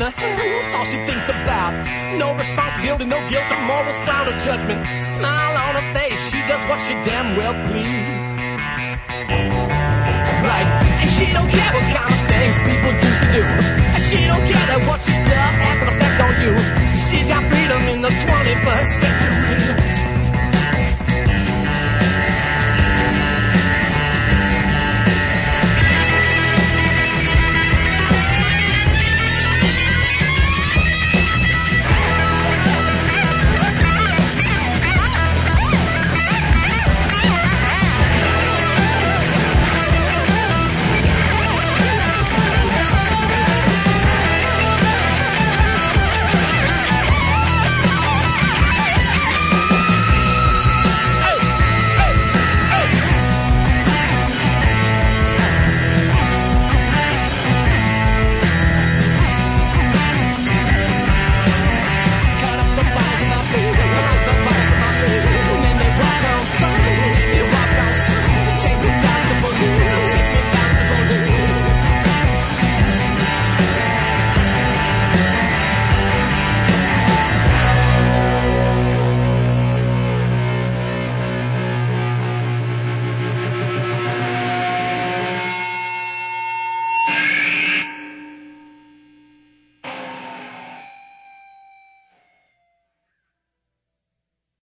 her hand, that's all she thinks about. No responsibility, no guilt, or morals, cloud or judgment. Smile on her face, she does what she damn well please. Right, and she don't care what kind of